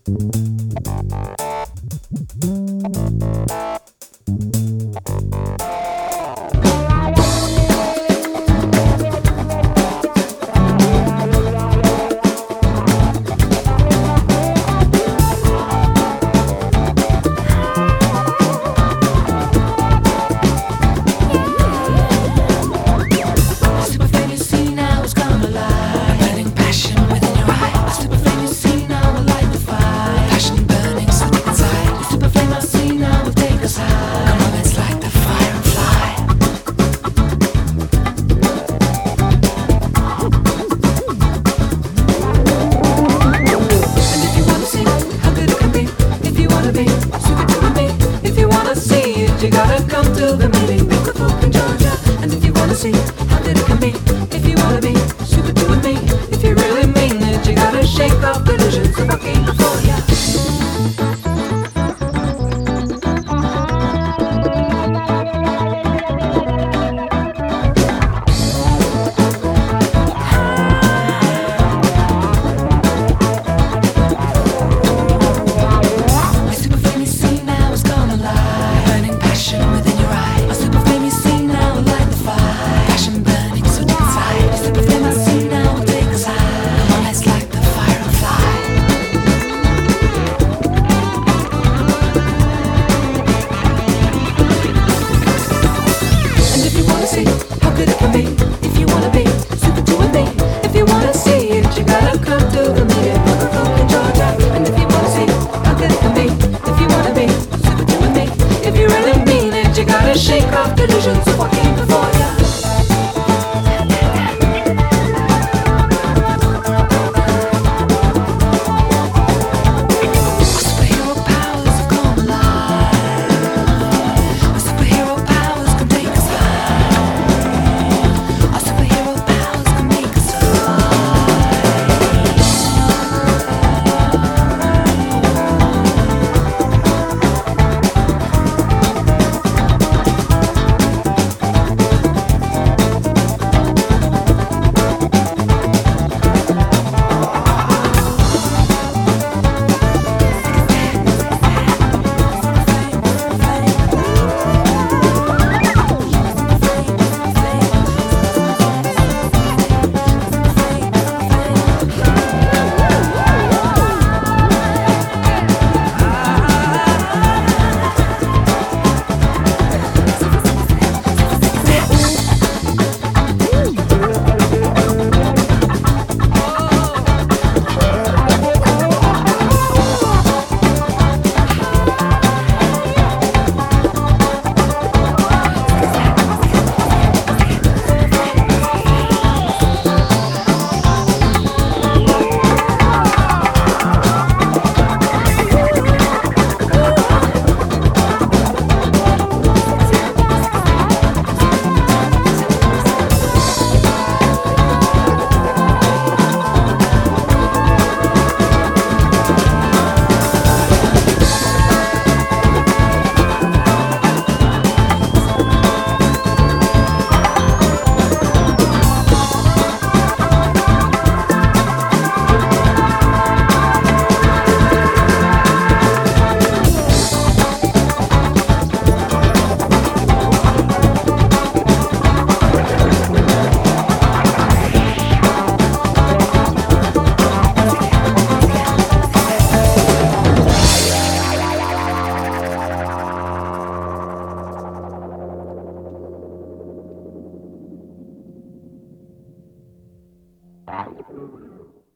You gotta come to the meeting, pick a book in Georgia. And if you wanna see how good it can be, if you wanna be super two with me, if you really mean it, you gotta shake off the illusions of walking before ya. How good it can be, if you wanna be super two with me, if you wanna see it, you gotta come to the meeting, Book in Georgia. And if you wanna see how good it can be, if you wanna be super two with me, if you really mean it, you gotta shake off delusions of walking before ya. Absolutely.